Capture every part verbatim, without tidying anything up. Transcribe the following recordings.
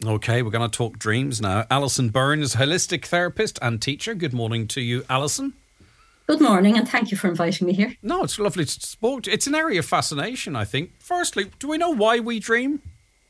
Okay, we're going to talk dreams now. Alison Byrne is a holistic therapist and teacher. Good morning to you, Alison. Good morning, and thank you for inviting me here. No, it's lovely to speak. It's an area of fascination, I think. Firstly, do we know why we dream?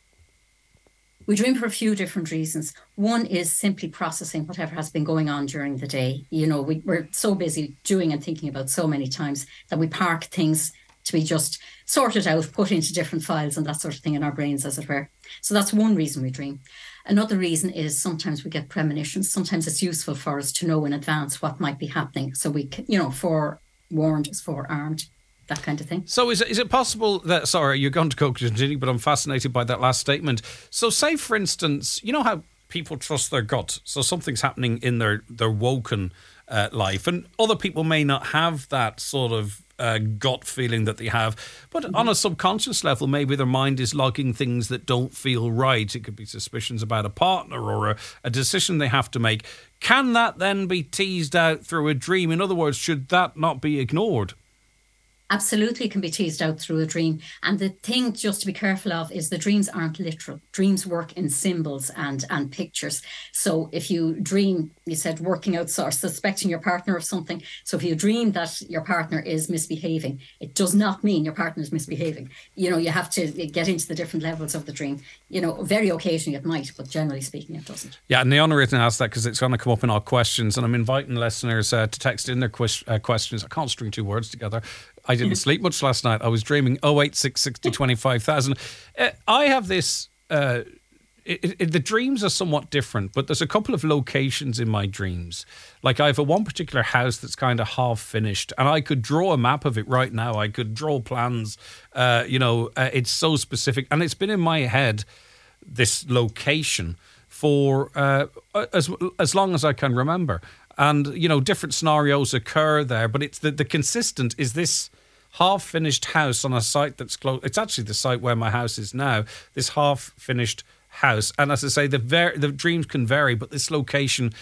We dream for a few different reasons. One is simply processing whatever has been going on during the day. You know, we, we're so busy doing and thinking about so many times that we park things to be just sorted out, put into different files and that sort of thing in our brains, as it were. So that's one reason we dream. Another reason is sometimes we get premonitions. Sometimes it's useful for us to know in advance what might be happening. So we, can, you know, forewarned is forearmed, that kind of thing. So is it, is it possible that, sorry, you're going to go continue, but I'm fascinated by that last statement. So say, for instance, you know how people trust their gut. So something's happening in their, their woken uh, life, and other people may not have that sort of uh, gut feeling that they have. But mm-hmm. on a subconscious level, maybe their mind is logging things that don't feel right. It could be suspicions about a partner or a, a decision they have to make. Can that then be teased out through a dream? In other words, should that not be ignored? Absolutely can be teased out through a dream. And the thing just to be careful of is the dreams aren't literal. Dreams work in symbols and, and pictures. So if you dream, you said working out or suspecting your partner of something. So if you dream that your partner is misbehaving, it does not mean your partner is misbehaving. You know, you have to get into the different levels of the dream. You know, very occasionally it might, but generally speaking, it doesn't. Yeah, and the only reason I asked that because it's going to come up in our questions, and I'm inviting listeners uh, to text in their quest- uh, questions. I can't string two words together. I didn't sleep much last night. I was dreaming oh eight six sixty twenty-five thousand. Uh, I have this, uh, it, it, the dreams are somewhat different, but there's a couple of locations in my dreams. Like I have a one particular house that's kind of half finished, and I could draw a map of it right now. I could draw plans. Uh, you know, uh, it's so specific, and it's been in my head, this location, for uh, as as long as I can remember. And, you know, different scenarios occur there, but it's the, the consistent is this half-finished house on a site that's close. It's actually the site where my house is now, this half-finished house. And as I say, the ver- the dreams can vary, but this location,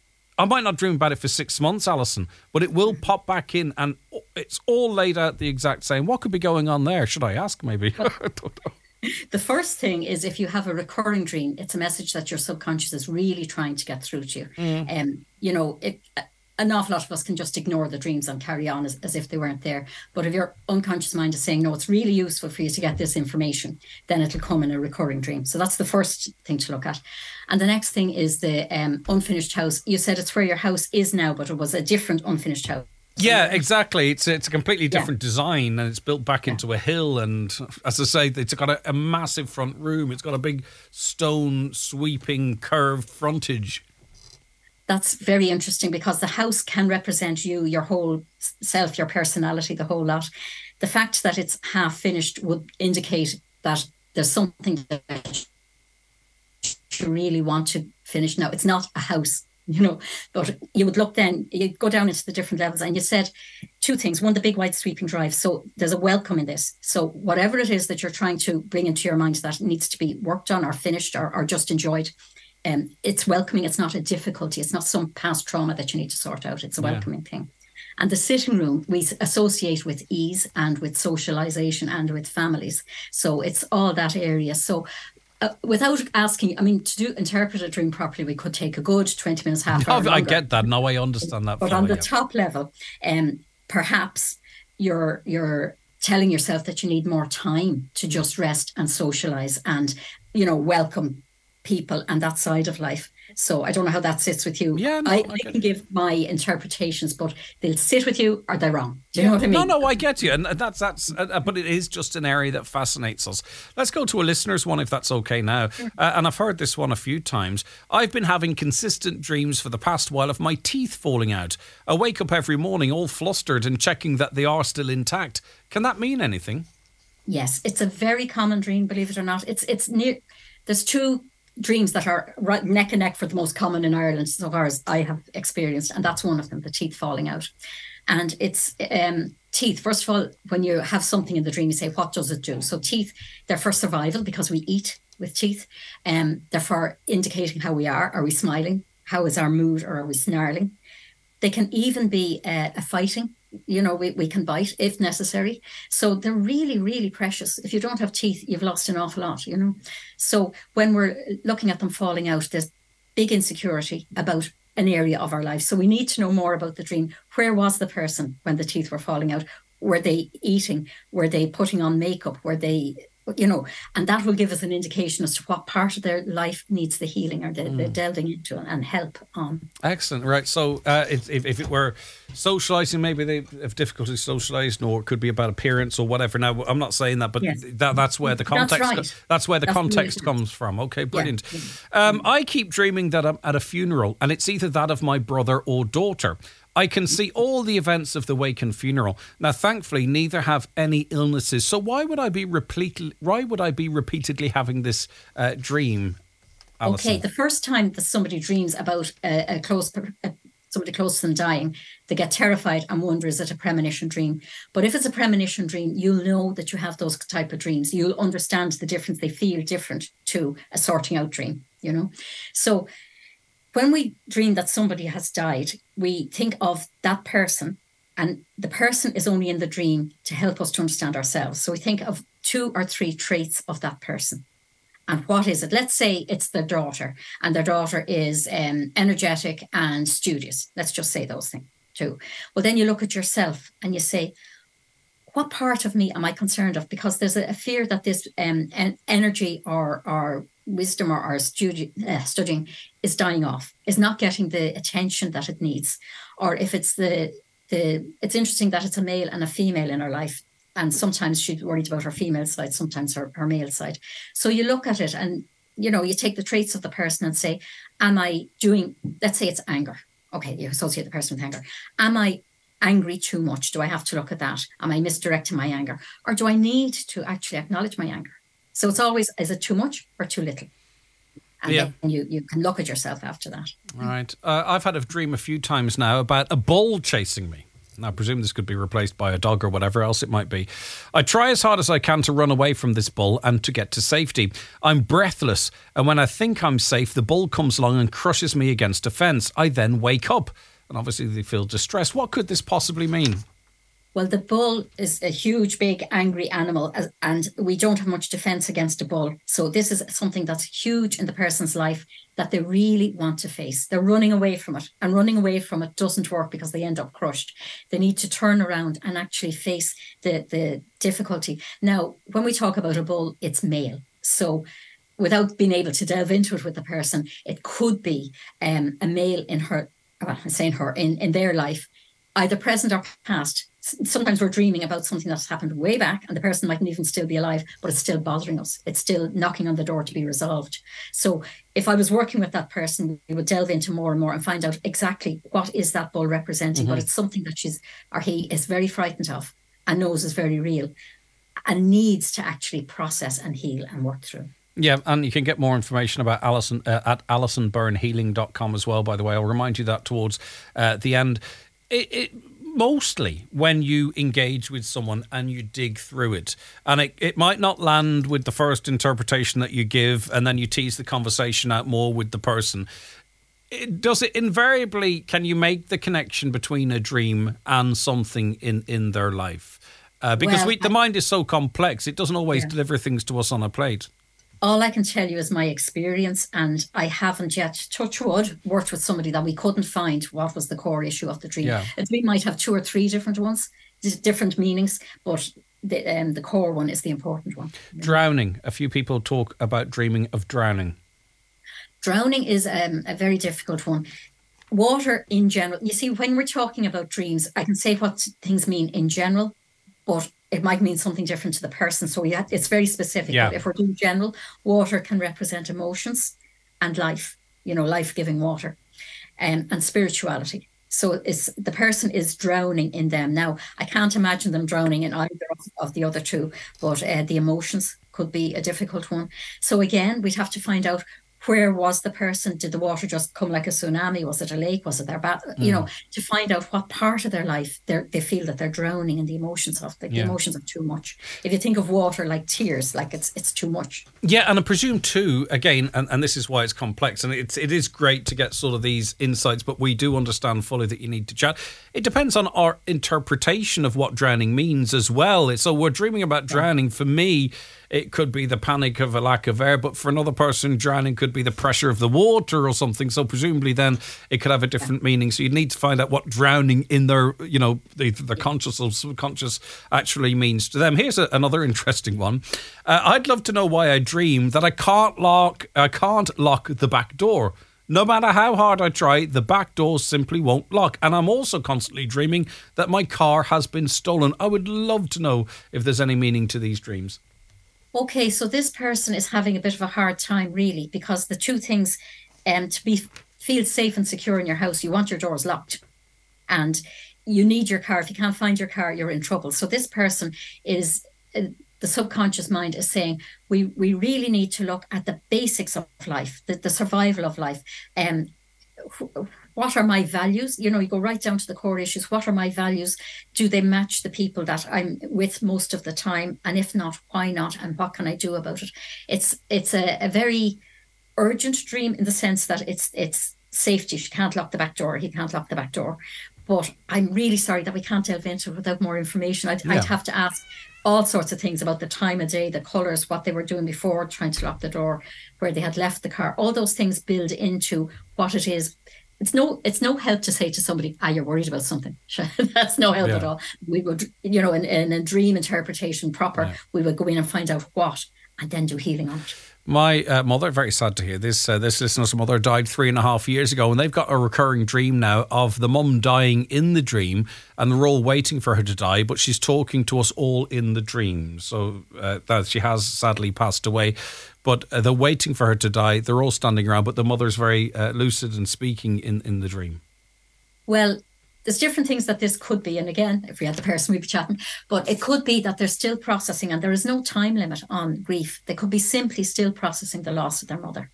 I might not dream about it for six months, Alison, but it will pop back in, and it's all laid out the exact same. What could be going on there? Should I ask, maybe? I don't know. The first thing is if you have a recurring dream, it's a message that your subconscious is really trying to get through to you. Mm. Um, you know, it, an awful lot of us can just ignore the dreams and carry on as, as if they weren't there. But if your unconscious mind is saying, no, it's really useful for you to get this information, then it'll come in a recurring dream. So that's the first thing to look at. And the next thing is the um, unfinished house. You said it's where your house is now, but it was a different unfinished house. Yeah, exactly. It's it's a completely different yeah. design, and it's built back yeah. into a hill. And as I say, it's got a, a massive front room. It's got a big stone sweeping curved frontage. That's very interesting because the house can represent you, your whole self, your personality, the whole lot. The fact that it's half finished would indicate that there's something that you really want to finish. Now, it's not a house. You know, but you would look then, you go down into the different levels, and you said two things. One, the big white sweeping drive. So there's a welcome in this. So whatever it is that you're trying to bring into your mind that needs to be worked on or finished or, or just enjoyed, um, it's welcoming. It's not a difficulty. It's not some past trauma that you need to sort out. It's a welcoming yeah. thing. And the sitting room we associate with ease and with socialization and with families. So it's all that area. So Uh, without asking, I mean, to do interpret a dream properly, we could take a good twenty minutes, half hour. No, I get that. No, I understand that. But on the yeah. top level, um, perhaps you're you're telling yourself that you need more time to just rest and socialize and, you know, welcome people and that side of life. So I don't know how that sits with you. Yeah, no, I, I, I can give my interpretations, but they'll sit with you or they're wrong. Do you yeah, know what I mean? No, no, I get you, and that's that's. Uh, but it is just an area that fascinates us. Let's go to a listener's one, if that's okay now. Sure. Uh, and I've heard this one a few times. I've been having consistent dreams for the past while of my teeth falling out. I wake up every morning all flustered and checking that they are still intact. Can that mean anything? Yes, it's a very common dream. Believe it or not, it's it's near. There's two dreams that are right neck and neck for the most common in Ireland so far as I have experienced, and that's one of them, the teeth falling out. And it's um teeth, first of all, when you have something in the dream, you say, what does it do? So teeth, they're for survival because we eat with teeth. Um, they're for indicating how we are. Are we smiling? How is our mood, or are we snarling? They can even be uh, a fighting You know, we, we can bite if necessary. So they're really, really precious. If you don't have teeth, you've lost an awful lot, you know. So when we're looking at them falling out, there's big insecurity about an area of our life. So we need to know more about the dream. Where was the person when the teeth were falling out? Were they eating? Were they putting on makeup? Were they, you know, and that will give us an indication as to what part of their life needs the healing or the, mm. the delving into and help on. Excellent. Right. So uh, if, if it were socializing, maybe they have difficulty socializing, or it could be about appearance or whatever. Now, I'm not saying that, but yes. that, that's where the context, that's, right. that's where the that's context comes from. Okay, brilliant. Yeah. Um, I keep dreaming that I'm at a funeral, and it's either that of my brother or daughter. I can see all the events of the wake and funeral. Now, thankfully, neither have any illnesses. So why would I be repeatedly, why would I be repeatedly having this uh, dream, Alison? Okay, the first time that somebody dreams about a, a close, a, somebody close to them dying, they get terrified and wonder, is it a premonition dream? But if it's a premonition dream, you'll know that you have those type of dreams. You'll understand the difference. They feel different to a sorting out dream, you know? So when we dream that somebody has died, we think of that person, and the person is only in the dream to help us to understand ourselves. So we think of two or three traits of that person. And what is it? Let's say it's their daughter, and their daughter is um, energetic and studious. Let's just say those things too. Well, then you look at yourself and you say, what part of me am I concerned of? Because there's a, a fear that this um, en- energy or, or wisdom or, or studi- uh, studying is dying off, is not getting the attention that it needs. Or if it's the, the, it's interesting that it's a male and a female in her life. And sometimes she's worried about her female side, sometimes her, her male side. So you look at it and, you know, you take the traits of the person and say, am I doing, let's say it's anger. Okay, you associate the person with anger. Am I angry too much? Do I have to look at that? Am I misdirecting my anger? Or do I need to actually acknowledge my anger? So it's always, is it too much or too little? And yeah. then you, you can look at yourself after that. All right. Uh, I've had a dream a few times now about a bull chasing me. I presume this could be replaced by a dog or whatever else it might be. I try as hard as I can to run away from this bull and to get to safety. I'm breathless, and when I think I'm safe, the bull comes along and crushes me against a fence. I then wake up, and obviously they feel distressed. What could this possibly mean? Well, the bull is a huge, big, angry animal, and we don't have much defense against a bull. So this is something that's huge in the person's life that they really want to face. They're running away from it, and running away from it doesn't work because they end up crushed. They need to turn around and actually face the, the difficulty. Now, when we talk about a bull, it's male. So without being able to delve into it with the person, it could be um, a male in her, well, I'm saying her, in, in their life, either present or past. Sometimes we're dreaming about something that's happened way back and the person mightn't even still be alive, but it's still bothering us. It's still knocking on the door to be resolved. So if I was working with that person, we would delve into more and more and find out exactly what is that bull representing, mm-hmm. but it's something that she's or he is very frightened of and knows is very real and needs to actually process and heal and work through. Yeah, and you can get more information about Alison uh, at alison byrne healing dot com as well, by the way. I'll remind you that towards uh, the end. It, it mostly when you engage with someone and you dig through it, and it, it might not land with the first interpretation that you give, and then you tease the conversation out more with the person. It, does it invariably, can you make the connection between a dream and something in, in their life? Uh, because well, we, the I, mind is so complex, it doesn't always yeah. deliver things to us on a plate. All I can tell you is my experience, and I haven't yet, touch wood, worked with somebody that we couldn't find what was the core issue of the dream. Yeah. A dream might have two or three different ones, different meanings, but the, um, the core one is the important one. Drowning. A few people talk about dreaming of drowning. Drowning is um, a very difficult one. Water in general. You see, when we're talking about dreams, I can say what things mean in general, but it might mean something different to the person. So yeah, it's very specific. Yeah. But if we're doing general, water can represent emotions and life, you know, life-giving water, um, and spirituality. So it's, the person is drowning in them. Now, I can't imagine them drowning in either of, of the other two, but uh, the emotions could be a difficult one. So again, we'd have to find out Where was the person? Did the water just come like a tsunami? Was it a lake? Was it their bath? Mm. You know, to find out what part of their life they feel that they're drowning in the emotions of. The, yeah. the emotions are too much. If you think of water like tears, like it's it's too much. Yeah, and I presume too, again, and, and this is why it's complex, and it's it is great to get sort of these insights, but we do understand fully that you need to chat. It depends on our interpretation of what drowning means as well. So we're dreaming about drowning. Yeah. For me, it could be the panic of a lack of air, but for another person, drowning could be the pressure of the water or something. So presumably then it could have a different yeah. meaning. So you'd need to find out what drowning in their, you know, the, the yeah. conscious or subconscious actually means to them. Here's a, another interesting one. Uh, I'd love to know why I dream that I can't lock, I can't lock the back door. No matter how hard I try, the back door simply won't lock. And I'm also constantly dreaming that my car has been stolen. I would love to know if there's any meaning to these dreams. Okay, so this person is having a bit of a hard time, really, because the two things, um, to be feel safe and secure in your house, you want your doors locked, and you need your car. If you can't find your car, you're in trouble. So this person is, uh, the subconscious mind is saying, we we really need to look at the basics of life, the, the survival of life. Um, what are my values? You know, you go right down to the core issues. What are my values? Do they match the people that I'm with most of the time? And if not, why not? And what can I do about it? It's it's a, a very urgent dream in the sense that it's it's safety. She can't lock the back door. He can't lock the back door. But I'm really sorry that we can't delve into it without more information. I'd, yeah. I'd have to ask all sorts of things about the time of day, the colours, what they were doing before trying to lock the door, where they had left the car. All those things build into what it is. It's no it's no help to say to somebody, ah, you're worried about something. That's no help yeah. at all. We would, you know, in, in a dream interpretation proper, yeah. we would go in and find out what, and then do healing on it. My uh, mother, very sad to hear this, uh, this listener's mother died three and a half years ago, and they've got a recurring dream now of the mum dying in the dream, and they're all waiting for her to die, but she's talking to us all in the dream. So uh, that she has sadly passed away, but uh, they're waiting for her to die. They're all standing around, but the mother's very uh, lucid and speaking in, in the dream. Well, there's different things that this could be. And again, if we had the person, we'd be chatting. But it could be that they're still processing, and there is no time limit on grief. They could be simply still processing the loss of their mother.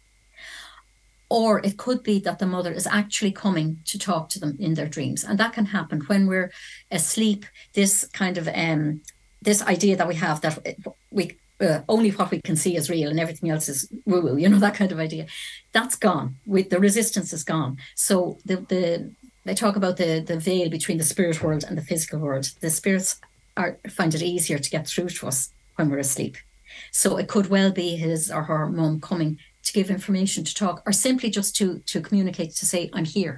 Or it could be that the mother is actually coming to talk to them in their dreams. And that can happen when we're asleep. This kind of, um, this idea that we have that we uh, only what we can see is real and everything else is woo-woo, you know, that kind of idea. That's gone. With the resistance is gone. So the the They talk about the, the veil between the spirit world and the physical world. The spirits are find it easier to get through to us when we're asleep. So it could well be his or her mum coming to give information, to talk, or simply just to to communicate, to say, I'm here.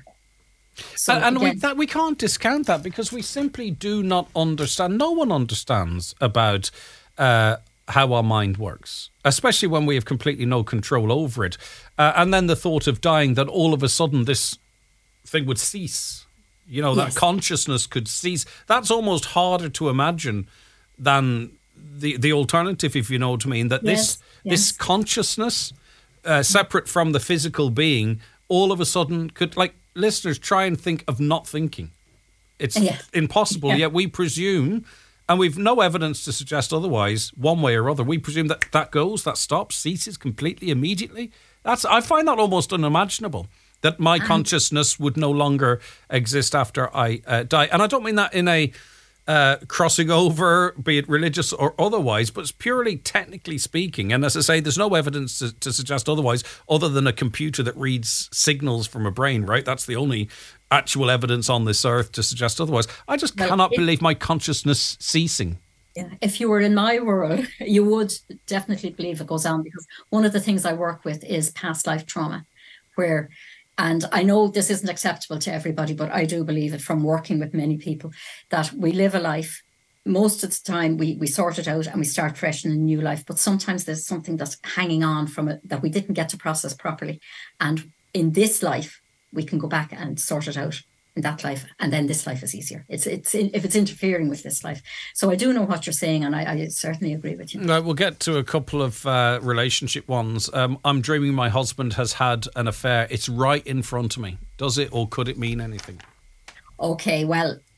So and and again, we, that, we can't discount that, because we simply do not understand. No one understands about uh, how our mind works, especially when we have completely no control over it. Uh, and then the thought of dying, that all of a sudden this thing would cease, you know, yes. that consciousness could cease. That's almost harder to imagine than the the alternative, if you know what I mean, that yes. this yes. this consciousness, uh, separate from the physical being, all of a sudden could, like, listeners, try and think of not thinking. It's yeah. impossible, yeah. yet we presume, and we've no evidence to suggest otherwise, one way or other, we presume that that goes, that stops, ceases completely, immediately. That's I find that almost unimaginable, that my um, consciousness would no longer exist after I uh, die. And I don't mean that in a uh, crossing over, be it religious or otherwise, but it's purely technically speaking. And as I say, there's no evidence to, to suggest otherwise, other than a computer that reads signals from a brain, right? That's the only actual evidence on this earth to suggest otherwise. I just well, cannot it, believe my consciousness ceasing. Yeah. If you were in my world, you would definitely believe it goes on, because one of the things I work with is past life trauma, where, and I know this isn't acceptable to everybody, but I do believe it from working with many people, that we live a life. Most of the time we, we sort it out and we start fresh in a new life. But sometimes there's something that's hanging on from it that we didn't get to process properly. And in this life, we can go back and sort it out in that life, and then this life is easier. It's it's if it's interfering with this life. So I do know what you're saying, and I, I certainly agree with you. Right, we'll get to a couple of uh, relationship ones. Um, I'm dreaming my husband has had an affair. It's right in front of me. Does it or could it mean anything? Okay, well,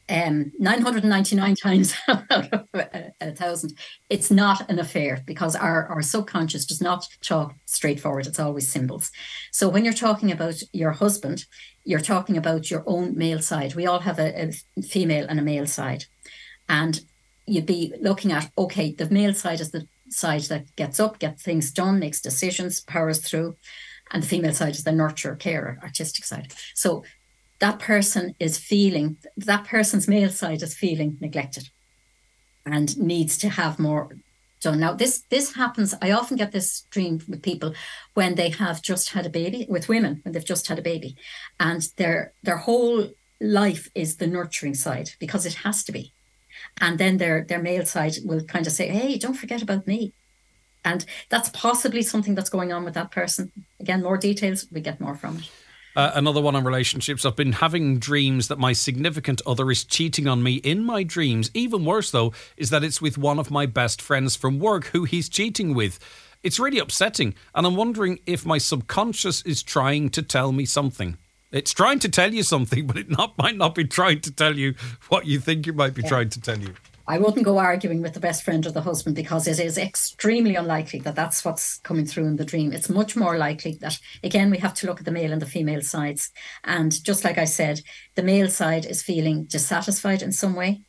um, nine hundred ninety-nine times out of a, a thousand, it's not an affair, because our, our subconscious does not talk straightforward. It's always symbols. So when you're talking about your husband, you're talking about your own male side. We all have a, a female and a male side. And you'd be looking at, okay, the male side is the side that gets up, gets things done, makes decisions, powers through. And the female side is the nurture, carer, artistic side. So that person is feeling, that person's male side is feeling neglected and needs to have more done. Now, this this happens, I often get this dream with people when they have just had a baby, with women, when they've just had a baby. And their their whole life is the nurturing side, because it has to be. And then their, their male side will kind of say, hey, don't forget about me. And that's possibly something that's going on with that person. Again, more details, we get more from it. Uh, another one on relationships. I've been having dreams that my significant other is cheating on me in my dreams. Even worse, though, is that it's with one of my best friends from work who he's cheating with. It's really upsetting, and I'm wondering if my subconscious is trying to tell me something. It's trying to tell you something, but it not might not be trying to tell you what you think it might be yeah. trying to tell you. I wouldn't go arguing with the best friend or the husband, because it is extremely unlikely that that's what's coming through in the dream. It's much more likely that, again, we have to look at the male and the female sides. And just like I said, the male side is feeling dissatisfied in some way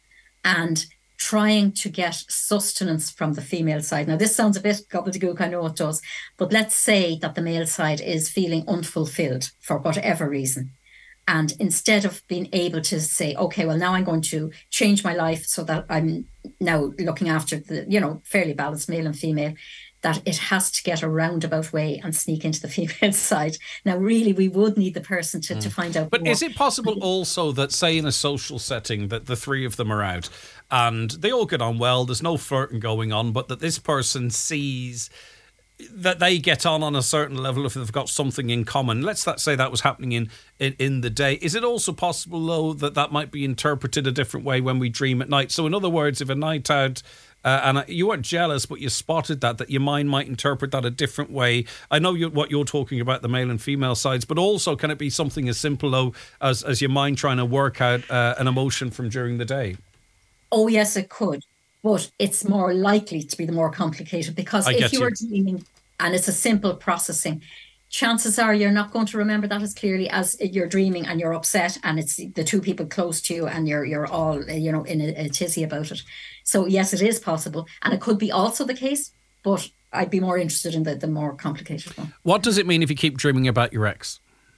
and trying to get sustenance from the female side. Now, this sounds a bit gobbledygook, I know it does, but let's say that the male side is feeling unfulfilled for whatever reason. And instead of being able to say, okay, well, now I'm going to change my life so that I'm now looking after the, you know, fairly balanced male and female, that it has to get a roundabout way and sneak into the female side. Now, really, we would need the person to, mm. to find out. But more. Is it possible also that, say, in a social setting, that the three of them are out and they all get on well, there's no flirting going on, but that this person sees that they get on on a certain level if they've got something in common? Let's that say that was happening in, in, in the day. Is it also possible, though, that that might be interpreted a different way when we dream at night? So in other words, if a night out, uh, and you weren't jealous, but you spotted that, that your mind might interpret that a different way. I know you, what you're talking about, the male and female sides, but also can it be something as simple, though, as, as your mind trying to work out uh, an emotion from during the day? Oh, yes, it could. But it's more likely to be the more complicated, because I if you, you were dreaming and it's a simple processing, chances are you're not going to remember that as clearly as you're dreaming and you're upset and it's the two people close to you and you're you're all, you know, in a, a tizzy about it. So yes, it is possible. And it could be also the case, but I'd be more interested in the, the more complicated one. What does it mean if you keep dreaming about your ex?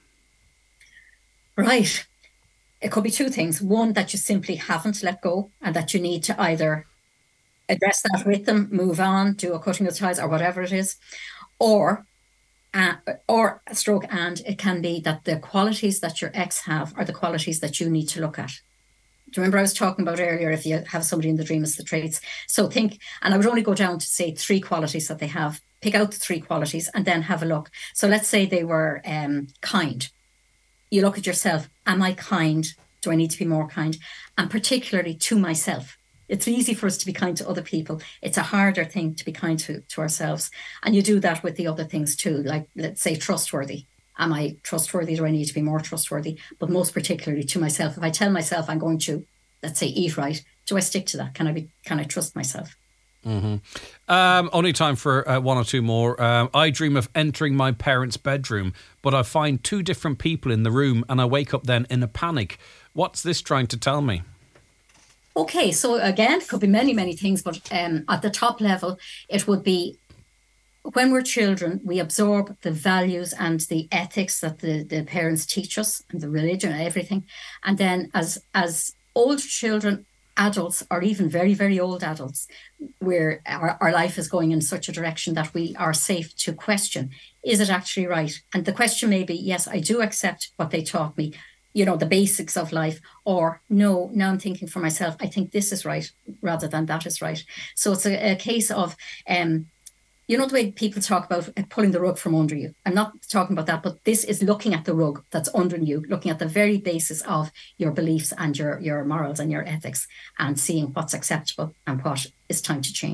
Right. It could be two things. One, that you simply haven't let go and that you need to either address that with them, move on, do a cutting of ties or whatever it is, or uh, or a stroke, and it can be that the qualities that your ex have are the qualities that you need to look at. Do you remember I was talking about earlier, if you have somebody in the dream, it's the traits. So think, and I would only go down to say three qualities that they have. Pick out the three qualities and then have a look. So let's say they were um, kind. You look at yourself, am I kind? Do I need to be more kind? And particularly to myself. It's easy for us to be kind to other people. It's a harder thing to be kind to, to ourselves. And you do that with the other things too, like, let's say, trustworthy. Am I trustworthy? Do I need to be more trustworthy? But most particularly to myself. If I tell myself I'm going to, let's say, eat right, do I stick to that? Can I be? Can I trust myself? Mm-hmm. Um, only time for uh, one or two more. Um, I dream of entering my parents' bedroom, but I find two different people in the room and I wake up then in a panic. What's this trying to tell me? Okay, so again, it could be many, many things, but um, at the top level, it would be when we're children, we absorb the values and the ethics that the, the parents teach us and the religion and everything. And then as as old children, adults, or even very, very old adults, where our, our life is going in such a direction that we are safe to question, is it actually right? And the question may be, yes, I do accept what they taught me, you know, the basics of life, or no, now I'm thinking for myself, I think this is right rather than that is right. So it's a, a case of, um, you know, the way people talk about pulling the rug from under you. I'm not talking about that, but this is looking at the rug that's under you, looking at the very basis of your beliefs and your, your morals and your ethics and seeing what's acceptable and what is time to change.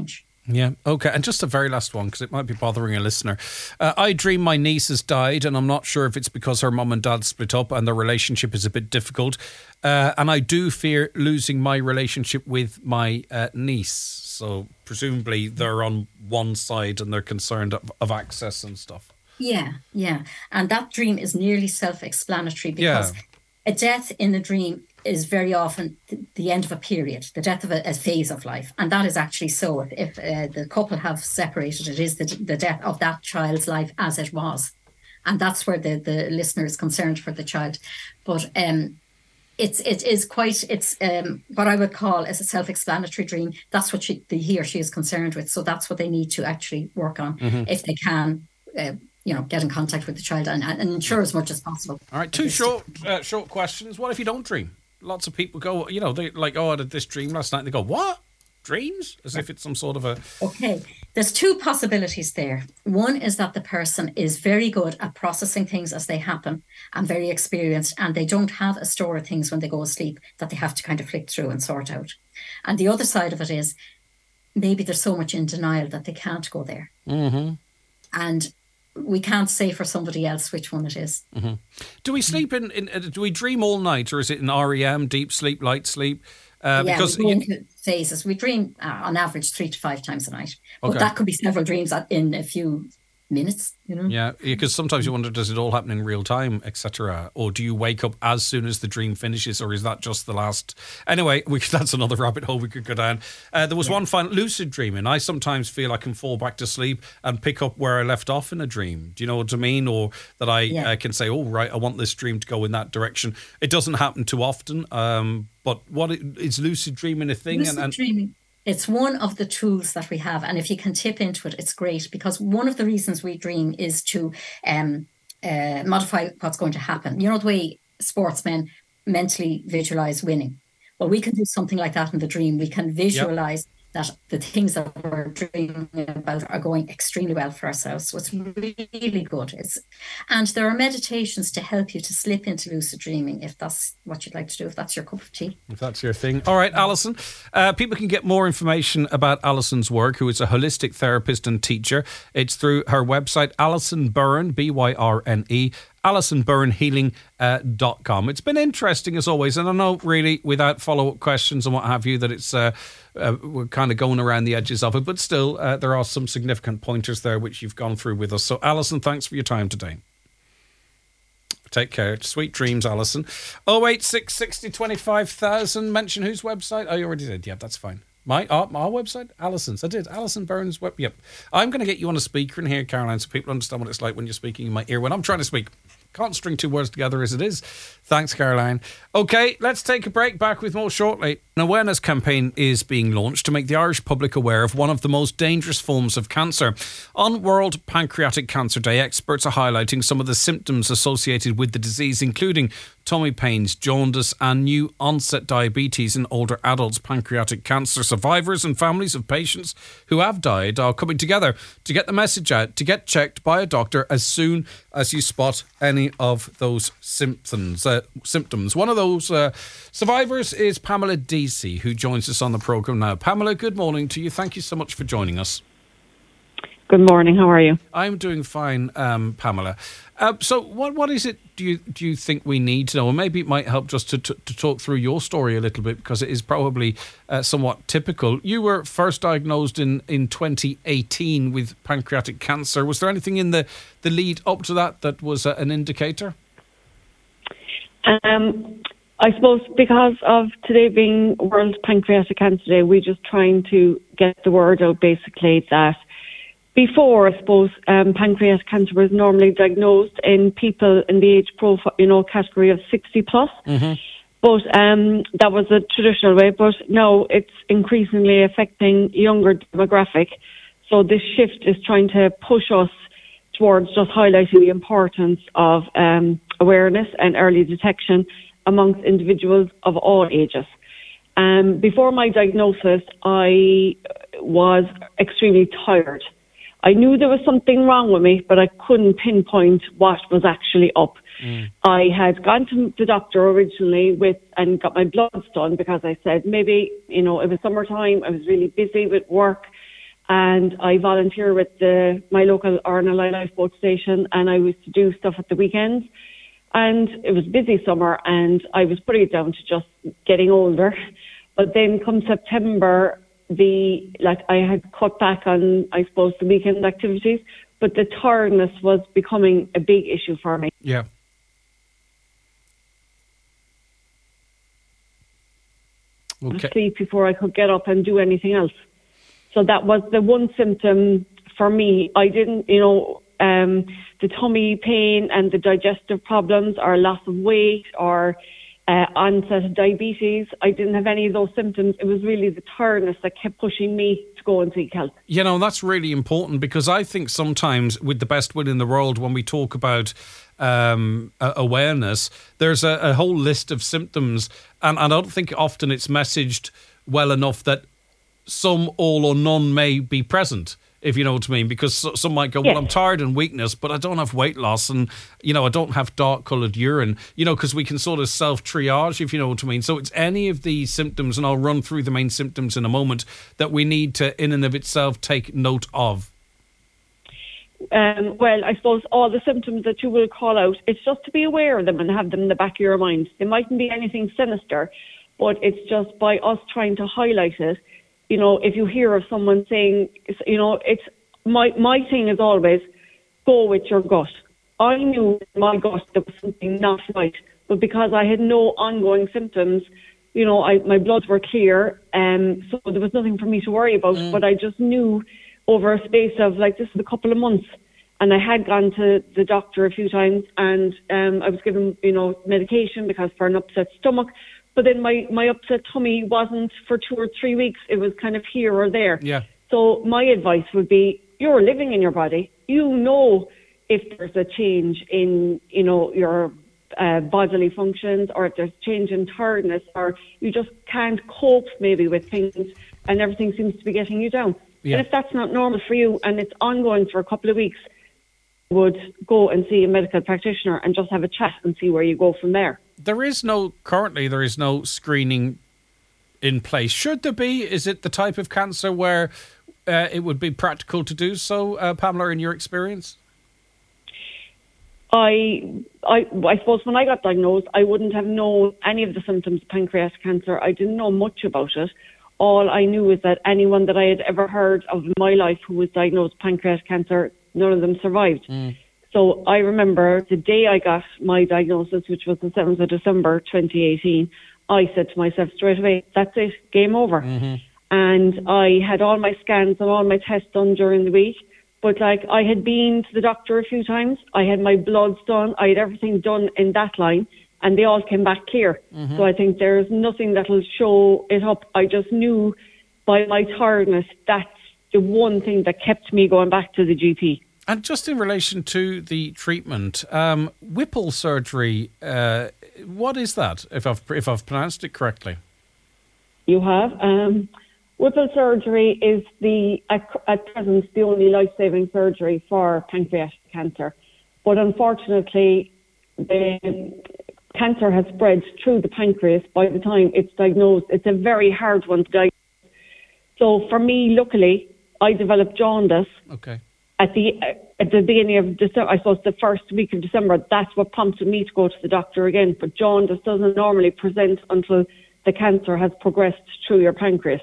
Yeah, okay. And just a very last one, because it might be bothering a listener. Uh, I dream my niece has died, and I'm not sure if it's because her mum and dad split up and their relationship is a bit difficult. Uh, and I do fear losing my relationship with my uh, niece. So presumably they're on one side and they're concerned of, of access and stuff. Yeah, yeah. And that dream is nearly self-explanatory because Yeah. a death in a dream is very often th- the end of a period, the death of a, a phase of life. And that is actually so. If, if uh, the couple have separated, it is the, the death of that child's life as it was. And that's where the, the listener is concerned for the child. But um, it's it is quite, it's um, what I would call as a self-explanatory dream. That's what she, the, he or she is concerned with. So that's what they need to actually work on Mm-hmm. if they can. Uh, you know, get in contact with the child and, and ensure as much as possible. All right, two short uh, short questions. What if you don't dream? Lots of people go, you know, they like, oh, I had this dream last night. And they go, what? Dreams? As if it's some sort of a... Okay, there's two possibilities there. One is that the person is very good at processing things as they happen and very experienced, and they don't have a store of things when they go asleep that they have to kind of flick through and sort out. And the other side of it is maybe there's so much in denial that they can't go there. Mm-hmm. And we can't say for somebody else which one it is. Mm-hmm. Do we sleep in, in, do we dream all night, or is it in R E M, deep sleep, light sleep? Uh, yeah, because we go into phases. We dream uh, on average three to five times a night. But okay. that could be several dreams in a few minutes, you know? Yeah, because sometimes you wonder, does it all happen in real time, et cetera? Or do you wake up as soon as the dream finishes, or is that just the last... Anyway, we, that's another rabbit hole we could go down. Uh, there was yeah. one final... Lucid dreaming. I sometimes feel I can fall back to sleep and pick up where I left off in a dream. Do you know what I mean? Or that I yeah. uh, can say, oh, right, I want this dream to go in that direction. It doesn't happen too often, um, but what is lucid dreaming a thing? Lucid and, and dreaming. It's one of the tools that we have. And if you can tip into it, it's great, because one of the reasons we dream is to um, uh, modify what's going to happen. You know, the way sportsmen mentally visualize winning. Well, we can do something like that in the dream. We can visualize yep. that the things that we're dreaming about are going extremely well for ourselves. So it's really good. It's, and there are meditations to help you to slip into lucid dreaming if that's what you'd like to do, if that's your cup of tea. If that's your thing. All right, Alison. Uh, people can get more information about Alison's work, who is a holistic therapist and teacher. It's through her website, Alison Byrne, B Y R N E, alison byrne healing dot com. It's been interesting as always, and I know really without follow-up questions and what have you that it's uh, uh, we're kind of going around the edges of it, but still uh, there are some significant pointers there which you've gone through with us. So Alison, thanks for your time today. Take care. Sweet dreams, Alison. oh eight six sixty twenty-five thousand. Mention whose website? Oh, you already did. Yeah, that's fine. My our, our website? Alison's. I did. Alison Byrne's web. Yep. I'm going to get you on a speaker in here, Caroline, so people understand what it's like when you're speaking in my ear when I'm trying to speak. Can't string two words together as it is. Thanks, Caroline. Okay, let's take a break. Back with more shortly. An awareness campaign is being launched to make the Irish public aware of one of the most dangerous forms of cancer. On World Pancreatic Cancer Day, experts are highlighting some of the symptoms associated with the disease, including tummy pains, jaundice, and new onset diabetes in older adults. Pancreatic cancer survivors and families of patients who have died are coming together to get the message out, to get checked by a doctor as soon as you spot any of those symptoms. Uh, symptoms. One of those uh, survivors is Pamela Deasy, who joins us on the programme now. Pamela, good morning to you. Thank you so much for joining us. Good morning. How are you? I'm doing fine, um, Pamela. Uh, so, what what is it? Do you do you think we need to know? Or maybe it might help just to to, to talk through your story a little bit, because it is probably uh, somewhat typical. You were first diagnosed in, in twenty eighteen with pancreatic cancer. Was there anything in the, the lead up to that that was uh, an indicator? Um, I suppose because of today being World Pancreatic Cancer Day, we're just trying to get the word out. Basically, that. Before, I suppose, um, pancreatic cancer was normally diagnosed in people in the age profile, you know, category of sixty plus. Mm-hmm. But um, that was a traditional way. But now it's increasingly affecting younger demographic. So this shift is trying to push us towards just highlighting the importance of um, awareness and early detection amongst individuals of all ages. Um, before my diagnosis, I was extremely tired. I knew there was something wrong with me, but I couldn't pinpoint what was actually up. Mm. I had gone to the doctor originally with and got my bloods done because I said maybe, you know, it was summertime, I was really busy with work, and I volunteer with the my local Arnalai lifeboat station, and I was to do stuff at the weekends. And it was a busy summer, and I was putting it down to just getting older. But then come September, the like I had cut back on, I suppose, the weekend activities, but the tiredness was becoming a big issue for me. Yeah. Okay. Sleep before I could get up and do anything else. So that was the one symptom for me. I didn't, you know, um, the tummy pain and the digestive problems or loss of weight or uh, onset of diabetes. I didn't have any of those symptoms. It was really the tiredness that kept pushing me to go and seek help. You know, that's really important, because I think sometimes, with the best will in the world, when we talk about um, awareness, there's a, a whole list of symptoms, and, and I don't think often it's messaged well enough that some, all or none may be present, if you know what I mean, because some might go, well, yeah. I'm tired and weakness, but I don't have weight loss, and, you know, I don't have dark coloured urine, you know, because we can sort of self-triage, if you know what I mean. So it's any of these symptoms, and I'll run through the main symptoms in a moment, that we need to, in and of itself, take note of. Um, well, I suppose all the symptoms that you will call out, it's just to be aware of them and have them in the back of your mind. They mightn't be anything sinister, but it's just by us trying to highlight it. You know, if you hear of someone saying, you know, it's my my thing is always go with your gut. I knew in my gut there was something not right, but because I had no ongoing symptoms, you know, I, my bloods were clear, um, so there was nothing for me to worry about. Mm. But I just knew over a space of like this is a couple of months, and I had gone to the doctor a few times, and um, I was given, you know, medication because for an upset stomach. But then my, my upset tummy wasn't for two or three weeks. It was kind of here or there. Yeah. So my advice would be, you're living in your body. You know if there's a change in, you know, your uh, bodily functions, or if there's change in tiredness, or you just can't cope maybe with things and everything seems to be getting you down. Yeah. And if that's not normal for you and it's ongoing for a couple of weeks, would go and see a medical practitioner and just have a chat and see where you go from there. There is no, currently there is no screening in place. Should there be? Is it the type of cancer where uh, it would be practical to do so, uh, Pamela, in your experience? I, I, I suppose when I got diagnosed, I wouldn't have known any of the symptoms of pancreatic cancer. I didn't know much about it. All I knew is that anyone that I had ever heard of in my life who was diagnosed with pancreatic cancer, none of them survived. Mm. So I remember the day I got my diagnosis, which was the seventh of December twenty eighteen, I said to myself straight away, that's it, game over. Mm-hmm. And I had all my scans and all my tests done during the week. But like I had been to the doctor a few times, I had my bloods done, I had everything done in that line, and they all came back clear. Mm-hmm. So I think there's nothing that'll show it up. I just knew by my tiredness, that's the one thing that kept me going back to the G P. And just in relation to the treatment, um, Whipple surgery, uh, what is that, if I've, if I've pronounced it correctly? You have. Um, Whipple surgery is the, at, at present, the only life-saving surgery for pancreatic cancer. But unfortunately, the cancer has spread through the pancreas by the time it's diagnosed. It's a very hard one to diagnose. So for me, luckily, I developed jaundice. Okay. At the at the beginning of December, I suppose the first week of December, that's what prompted me to go to the doctor again. But jaundice doesn't normally present until the cancer has progressed through your pancreas.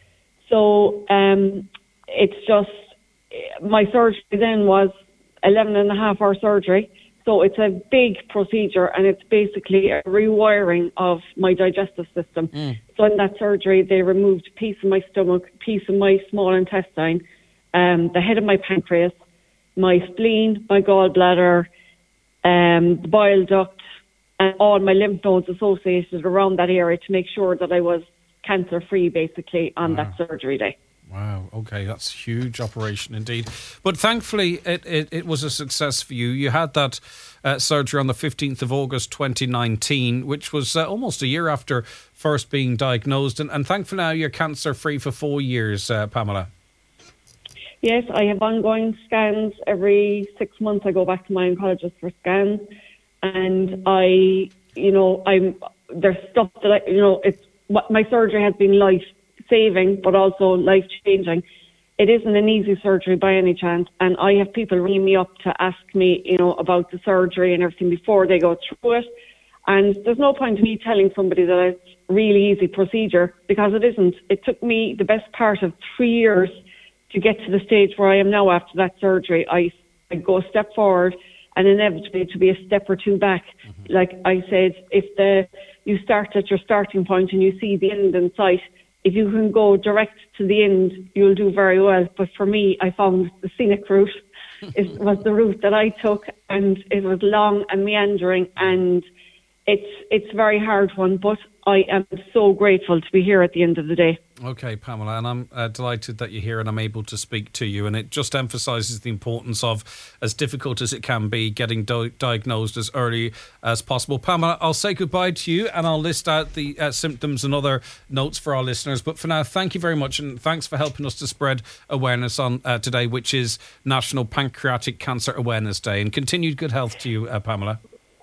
So um, it's just, my surgery then was eleven and a half hour surgery. So it's a big procedure, and it's basically a rewiring of my digestive system. Mm. So in that surgery, they removed a piece of my stomach, a piece of my small intestine, Um, the head of my pancreas, my spleen, my gallbladder, um, the bile duct, and all my lymph nodes associated around that area to make sure that I was cancer-free, basically, on wow. that surgery day. Wow, okay, that's a huge operation indeed. But thankfully, it, it, it was a success for you. You had that uh, surgery on the fifteenth of August twenty nineteen, which was uh, almost a year after first being diagnosed. And, and thankfully now you're cancer-free for four years, uh, Pamela. Yes, I have ongoing scans. Every six months I go back to my oncologist for scans. And I, you know, I'm, there's stuff that I, you know, it's, my surgery has been life-saving, but also life-changing. it isn't an easy surgery by any chance. And I have people ringing me up to ask me, you know, about the surgery and everything before they go through it. And there's no point in me telling somebody that it's a really easy procedure, because it isn't. It took me the best part of three years to get to the stage where I am now after that surgery. I, I go a step forward and inevitably to be a step or two back. Mm-hmm. Like I said, if the you start at your starting point and you see the end in sight, if you can go direct to the end, you'll do very well. But for me, I found the scenic route it was the route that I took, and it was long and meandering, and it's it's a very hard one, but I am so grateful to be here at the end of the day. Okay, Pamela, and I'm uh, delighted that you're here and I'm able to speak to you. And it just emphasises the importance of, as difficult as it can be, getting do- diagnosed as early as possible. Pamela, I'll say goodbye to you and I'll list out the uh, symptoms and other notes for our listeners. But for now, thank you very much, and thanks for helping us to spread awareness on uh, today, which is National Pancreatic Cancer Awareness Day. And continued good health to you, uh, Pamela.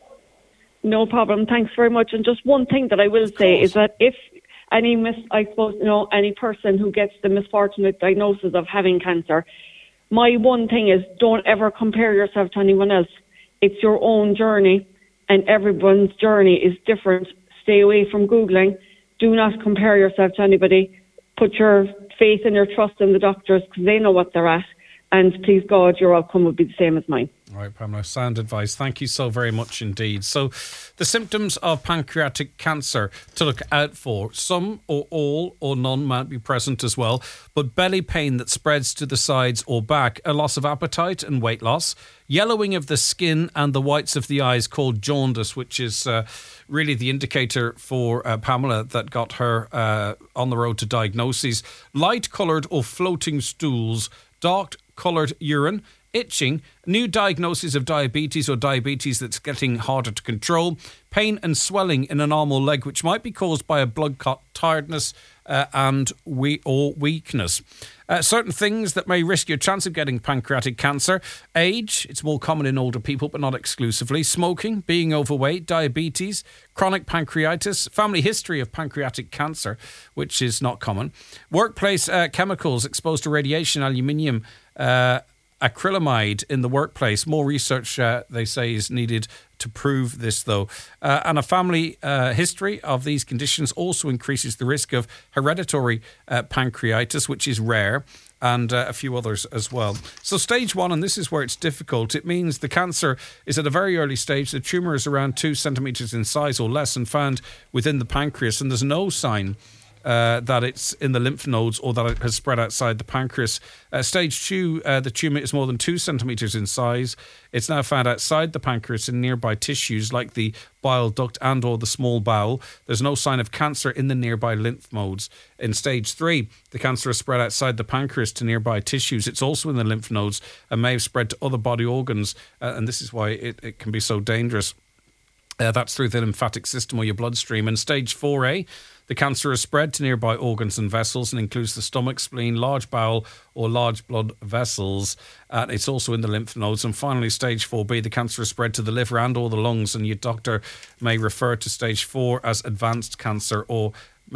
No problem. Thanks very much. And just one thing that I will say is that if any mis, I suppose, you know, any person who gets the misfortunate diagnosis of having cancer, my one thing is don't ever compare yourself to anyone else. It's your own journey, and everyone's journey is different. Stay away from Googling. Do not compare yourself to anybody. Put your faith and your trust in the doctors, because they know what they're at. And please God, your outcome will be the same as mine. All right, Pamela, sound advice. Thank you so very much indeed. So the symptoms of pancreatic cancer to look out for: some or all or none might be present as well, but belly pain that spreads to the sides or back, a loss of appetite and weight loss, yellowing of the skin and the whites of the eyes called jaundice, which is uh, really the indicator for uh, Pamela that got her uh, on the road to diagnoses, light coloured or floating stools, dark coloured urine, itching, new diagnosis of diabetes or diabetes that's getting harder to control, pain and swelling in a normal leg, which might be caused by a blood clot, tiredness uh, and we or weakness. Uh, certain things that may risk your chance of getting pancreatic cancer: age, it's more common in older people but not exclusively, smoking, being overweight, diabetes, chronic pancreatitis, family history of pancreatic cancer, which is not common, workplace uh, chemicals, exposed to radiation, aluminium, uh, acrylamide in the workplace. More research, uh, they say, is needed to prove this, though. Uh, and a family uh, history of these conditions also increases the risk of hereditary uh, pancreatitis, which is rare, and uh, a few others as well. So stage one, and this is where it's difficult, it means the cancer is at a very early stage. The tumour is around two centimetres in size or less and found within the pancreas, and there's no sign Uh, that it's in the lymph nodes or that it has spread outside the pancreas. Uh, stage two, uh, the tumour is more than two centimetres in size. It's now found outside the pancreas in nearby tissues like the bile duct and or the small bowel. There's no sign of cancer in the nearby lymph nodes. In stage three, the cancer has spread outside the pancreas to nearby tissues. It's also in the lymph nodes and may have spread to other body organs. Uh, and this is why it, it can be so dangerous. Uh, that's through the lymphatic system or your bloodstream. In stage four A, the cancer has spread to nearby organs and vessels and includes the stomach, spleen, large bowel or large blood vessels. Uh, it's also in the lymph nodes. And finally, stage four B, the cancer has spread to the liver and or the lungs, and your doctor may refer to stage four as advanced cancer or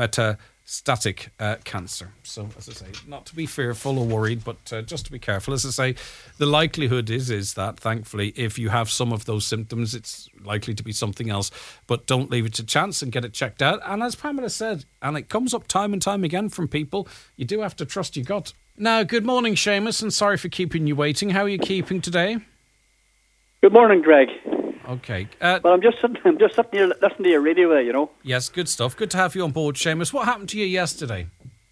metastatic uh, cancer. So, as I say, not to be fearful or worried, but uh, just to be careful. As I say, the likelihood is is that, thankfully, if you have some of those symptoms, it's likely to be something else. But don't leave it to chance and get it checked out. And as Pamela said, and it comes up time and time again from people, you do have to trust your gut. Now, good morning, Seamus, and sorry for keeping you waiting. How are you keeping today? Good morning, Greg. Okay. Uh, well, I'm just sitting, I'm just sitting here listening to your radio there, you know. Yes, good stuff. Good to have you on board, Seamus. What happened to you yesterday?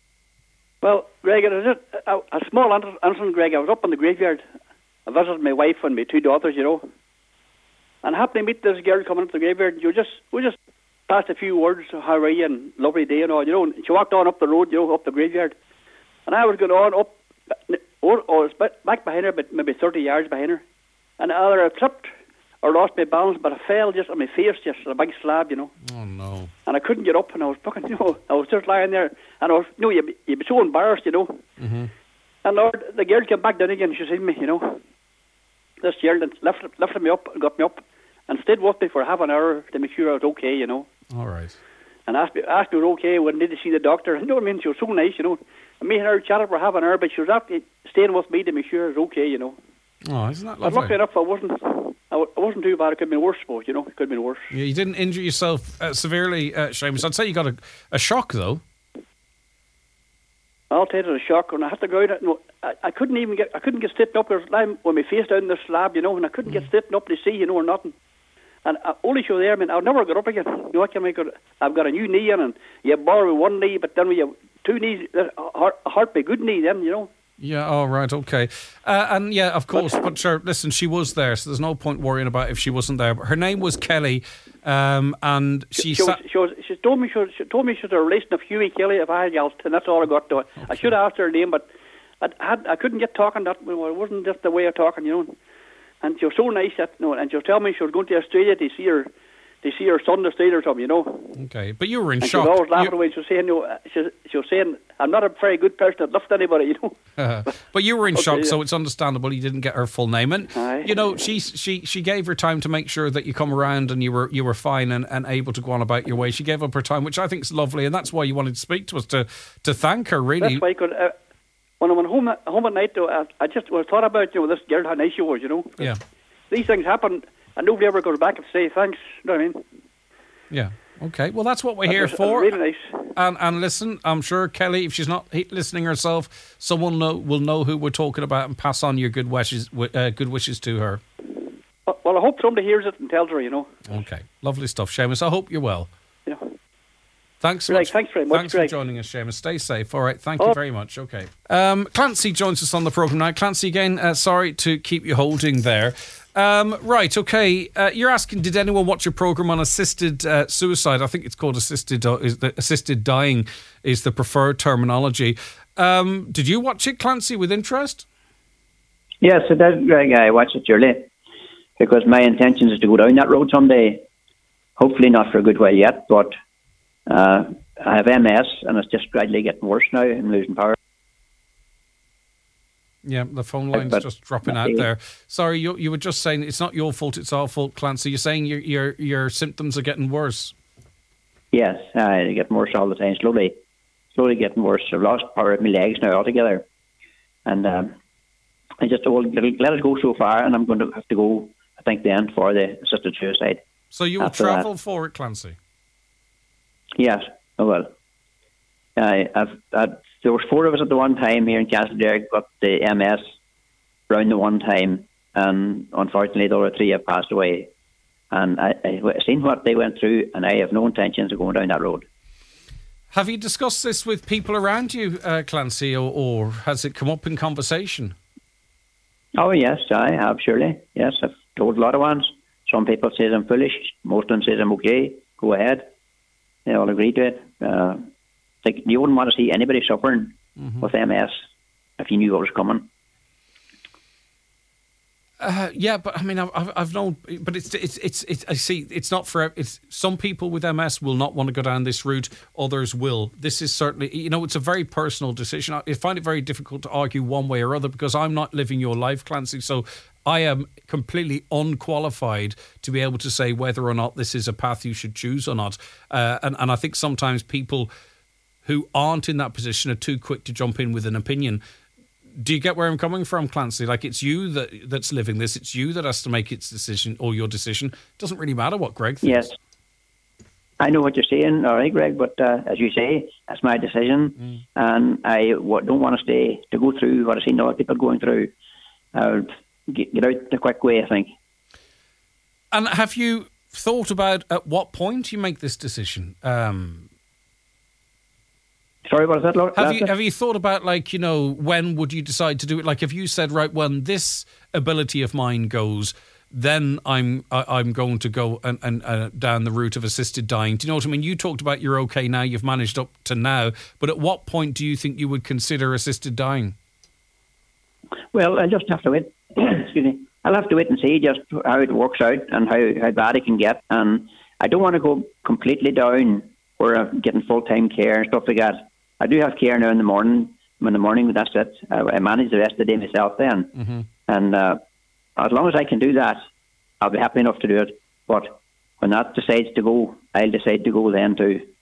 Well, Greg, it was just a, a small incident, Greg. I was up in the graveyard. I visited my wife and my two daughters, you know. And I happened to meet this girl coming up the graveyard. You just, we just passed a few words, how are you, and lovely day and all, you know. And she walked on up the road, you know, up the graveyard. And I was going on up, or, or back behind her, but maybe thirty yards behind her. And either I tripped or lost my balance, but I fell just on my face, just on a big slab, you know. Oh, no. And I couldn't get up, and I was fucking, you know, I was just lying there, and I was, you know, you'd be, you'd be so embarrassed, you know. Mm-hmm. And Lord, the girl came back down again, she seen me, you know. This girl lifted, lifted me up and got me up and stayed with me for half an hour to make sure I was okay, you know. All right. And asked me, asked me if I was okay, I wouldn't need to see the doctor. You know what I mean? She was so nice, you know. And me and her chatted for half an hour, but she was actually staying with me to make sure it was okay, you know. Oh, isn't that But lovely? luckily enough, I wasn't. I wa- I wasn't too bad. It could have been worse, suppose, you know. It could have been worse. Yeah, you didn't injure yourself uh, severely, uh, Seamus. I'd say you got a, a shock, though. I'll take it as a shock, and I had to go out. No, I, I couldn't even get. I couldn't get sitting up. There was lying with my face down the slab, you know, and I couldn't get sitting up to see, you know, or nothing. And I, only show there, I mean, I'll never get up again. You know what I mean? I've got a new knee in, and you borrow one knee, but then we have two knees. A heart, a heart by good knee, then, you know. Yeah, all right, okay. Uh, and yeah, of course, but sure, listen, she was there, so there's no point worrying about if she wasn't there. But her name was Kelly, um, and she... She, was, sat- she, was, she told me she, was, she told me she was a relation of Hughie Kelly of Ireland, and that's all I got to it. Okay. I should have asked her name, but I had I couldn't get talking. That well, it wasn't just the way of talking, you know. And she was so nice that, you know, and she was telling me she was going to Australia to see her, to see her son in Australia or something, you know. Okay, but you were in and shock. She was always laughing You- away. She was saying, you know, she, she was saying, I'm not a very good person that loves anybody, you know. Uh, but you were in Okay, shock, yeah. so it's understandable you didn't get her full name. And Aye. you know, she she she gave her time to make sure that you come around and you were you were fine and, and able to go on about your way. She gave up her time, which I think is lovely, and that's why you wanted to speak to us to to thank her. Really, That's why I could. Uh, when I went home home at night, though, I, I just well, thought about, you know, this girl, how nice she was, you know. yeah, These things happen, and nobody ever goes back and say thanks. You know what I mean? yeah. Okay, well, that's what we're That here was- that was for. Really nice. And and listen, I'm sure Kelly, if she's not he- listening herself, someone know, will know who we're talking about and pass on your good wishes, wi- uh, good wishes to her. Uh, Well, I hope somebody hears it and tells her, you know. Okay, lovely stuff, Seamus. I hope you're well. You know. Thanks so Greg, much. thanks very much, Thanks for Greg. joining us, Seamus. Stay safe. All right, thank you Oh. very much. Okay. Um, Clancy joins us on the programme now. Clancy, again, uh, sorry to keep you holding there. Um, right, okay. Uh, you're asking, did anyone watch your programme on assisted uh, suicide? I think it's called assisted uh, is the assisted dying is the preferred terminology. Um, did you watch it, Clancy, with interest? Yes, it does, Greg. I watched it surely because my intention is to go down that road someday. Hopefully not for a good while yet, but uh, I have M S and it's just gradually getting worse now. I'm losing power. Yeah, the phone line's But- just dropping out there. Sorry, you you were just saying it's not your fault, it's our fault, Clancy. You're saying your your your symptoms are getting worse. Yes, I get worse all the time, slowly, slowly getting worse. I've lost power of my legs now altogether, and um, I just will let it go so far, and I'm going to have to go. I think then for the assisted suicide. So you will After that. travel for it, Clancy? Yes, I will. I, I've, i there was four of us at the one time here in Castleberg, got the M S around the one time, and unfortunately the other three have passed away. And I, I've seen what they went through, and I have no intentions of going down that road. Have you discussed this with people around you, uh, Clancy, or, or has it come up in conversation? Oh yes, I have surely. Yes, I've told a lot of ones. Some people say I'm foolish. Most of them say I'm okay. Go ahead. They all agree to it. Uh, like you wouldn't want to see anybody suffering Mm-hmm. with M S if you knew what was coming. Uh, yeah, but I mean, I've, I've I've known, but it's, it's it's it's I see. It's not for. It's some people with M S will not want to go down this route. Others will. This is certainly, you know, it's a very personal decision. I find it very difficult to argue one way or other because I'm not living your life, Clancy. So I am completely unqualified to be able to say whether or not this is a path you should choose or not. Uh, and and I think sometimes people who aren't in that position are too quick to jump in with an opinion. Do you get where I'm coming from, Clancy? Like, it's you that that's living this. It's you that has to make its decision or your decision. It doesn't really matter what Greg thinks. Yes. I know what you're saying, all right, Greg, but uh, as you say, that's my decision, Mm. and I w- don't want to stay to go through what I've seen other people going through. I'll get, get out the quick way, I think. And have you thought about at what point you make this decision? Um, Sorry, what is that, Lord? have you have you thought about, like, you know, when would you decide to do it? Like, if you said, right, when this ability of mine goes, then I'm I, I'm going to go and, and uh, down the route of assisted dying. Do you know what I mean? You talked about you're okay now, you've managed up to now, but at what point do you think you would consider assisted dying? Well, I'll just have to wait. Excuse me. I'll have to wait and see just how it works out and how, how bad it can get. And I don't want to go completely down where I'm getting full-time care and stuff like that. I do have care now in the morning. In the morning, that's it. I, I manage the rest of the day myself then. Mm-hmm. And uh, as long as I can do that, I'll be happy enough to do it. But when that decides to go, I'll decide to go then too.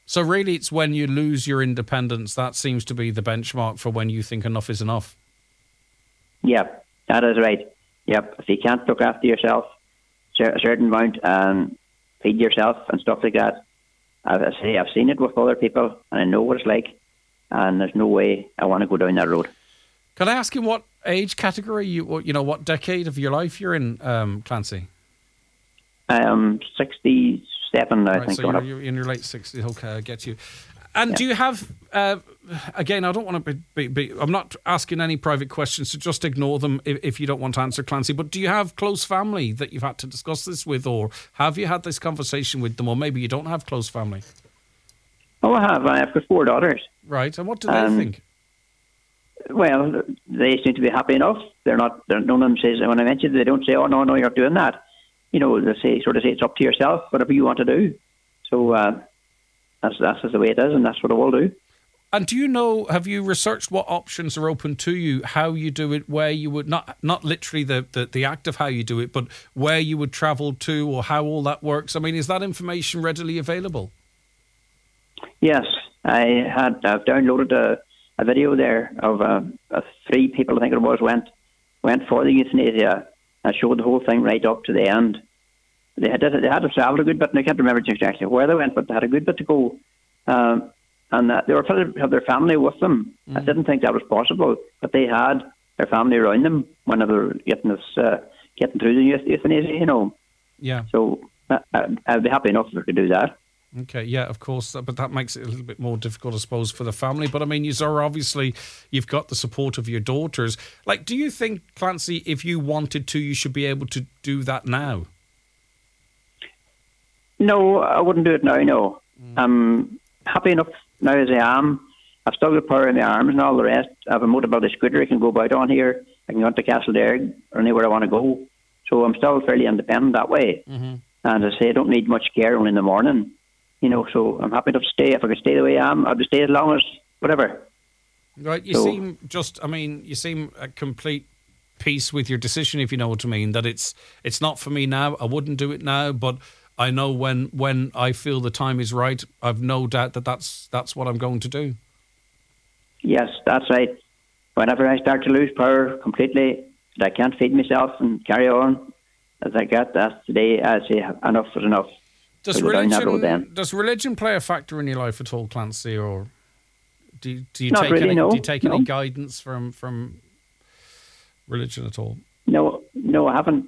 So really it's when you lose your independence, that seems to be the benchmark for when you think enough is enough. Yep, that is right. Yep, if you can't look after yourself a certain amount and feed yourself and stuff like that, as I say, I've seen it with other people and I know what it's like, and there's no way I want to go down that road. Can I ask you what age category, you you know, what decade of your life you're in, um, Clancy? I am sixty-seven now, right, I think. So you're, you're in your late sixties. Okay, I get you. And yeah. do you have, uh, again, I don't want to be, be, be, I'm not asking any private questions, so just ignore them if, if you don't want to answer, Clancy, but do you have close family that you've had to discuss this with, or have you had this conversation with them, or maybe you don't have close family? Oh, I have. I have got four daughters. Right, and what do they um, think? Well, they seem to be happy enough. They're not, they're, none of them says, when I mention it, they don't say, oh, no, no, you're doing that. You know, they say, sort of say, it's up to yourself, whatever you want to do. So, uh, That's that's just the way it is, and that's what I will do. And do you know, have you researched what options are open to you, how you do it, where you would, not not literally the, the, the act of how you do it, but where you would travel to or how all that works? I mean, is that information readily available? Yes, I had, I've downloaded a, a video there of uh, uh, three people, I think it was, went went for the euthanasia. I showed the whole thing right up to the end. They had, they had to travel a good bit, and I can't remember exactly where they went, but they had a good bit to go. Um, and uh, they were trying to have their family with them. Mm. I didn't think that was possible, but they had their family around them when they were getting this, uh, getting through the euthanasia, you know. Yeah. So uh, I'd be happy enough if we could do that. Okay, yeah, of course, but that makes it a little bit more difficult, I suppose, for the family. But I mean, you are obviously, you've got the support of your daughters. Like, do you think, Clancy, if you wanted to, you should be able to do that now? No, I wouldn't do it now, no. Mm. I'm happy enough now as I am. I've still got power in my arms and all the rest. I have a motorbike scooter I can go about on here. I can go to Castlederg or anywhere I want to go. So I'm still fairly independent that way. Mm-hmm. And as I say, I don't need much care only in the morning. You know, so I'm happy enough to stay. If I could stay the way I am, I'd stay as long as whatever. Right, you so, seem just, I mean, you seem a complete peace with your decision, if you know what I mean, that it's it's not for me now. I wouldn't do it now, but I know when when I feel the time is right, I've no doubt that that's, that's what I'm going to do. Yes, that's right. Whenever I start to lose power completely, that I can't feed myself and carry on, as I get, that's the day I say enough is enough. Does religion, does religion play a factor in your life at all, Clancy, or do you, do you Not take really, any, no. do you take no. any guidance from, from religion at all? No, no, I haven't.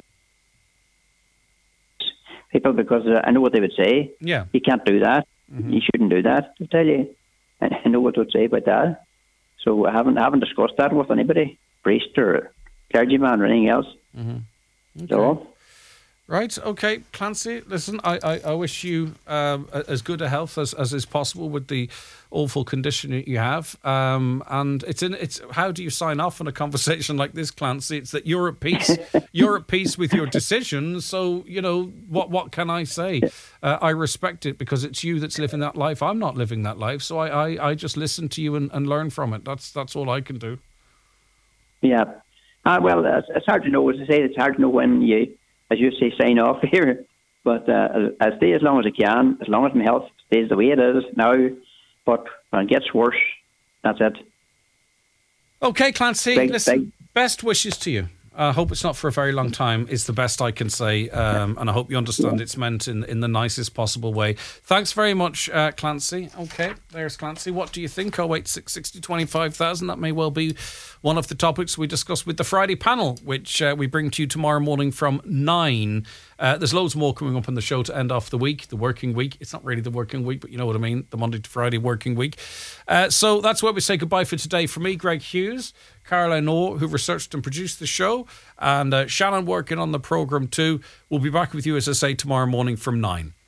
People, because uh, I know what they would say. Yeah. You can't do that. Mm-hmm. You shouldn't do that, I tell you. I know what they would say about that. So I haven't I haven't discussed that with anybody, priest or clergyman or anything else. Mm-hmm. Okay. So, right, okay, Clancy, listen, I, I, I wish you um, as good a health as, as is possible with the awful condition that you have. Um, and it's in it's how do you sign off on a conversation like this, Clancy? It's that you're at peace. You're at peace with your decisions. So, you know, what what can I say? Uh, I respect it because it's you that's living that life. I'm not living that life. So I, I, I just listen to you and, and learn from it. That's that's all I can do. Yeah. Uh, well, it's, it's hard to know. As I say, it's hard to know when you, as you say, sign off here. But uh, I stay as long as I can, as long as my health stays the way it is now. But when it gets worse, that's it. Okay, Clancy, big, listen, big. Best wishes to you. I hope it's not for a very long time, is the best I can say. Um, and I hope you understand it's meant in, in the nicest possible way. Thanks very much, uh, Clancy. Okay, there's Clancy. What do you think? oh eight six six oh twenty-five thousand. That may well be one of the topics we discuss with the Friday panel, which uh, we bring to you tomorrow morning from nine. Uh, there's loads more coming up on the show to end off the week, the working week. It's not really the working week, but you know what I mean, the Monday to Friday working week. Uh, so that's where we say goodbye for today. For me, Greg Hughes, Caroline Orr, who researched and produced the show, and uh, Shannon working on the programme too. We'll be back with you, as I say, tomorrow morning from nine.